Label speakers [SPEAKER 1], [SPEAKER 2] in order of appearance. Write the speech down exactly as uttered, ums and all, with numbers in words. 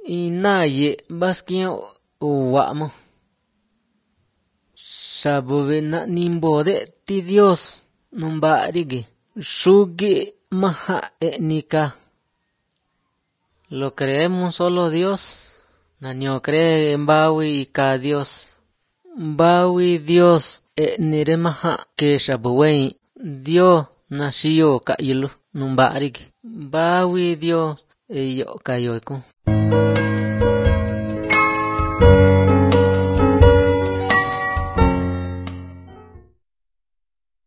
[SPEAKER 1] inaye baskia uwamo. Shabuve na nimbode ti Dios numbarige shugi maha etnika. Lo creemos solo Dios. Nanyo cree mbawi ka Dios. Mbawi Dios etnire maha ke shabuwei. Dios nashiyo ka ilu numbarige. Mbawi Dios eyo kayoiku.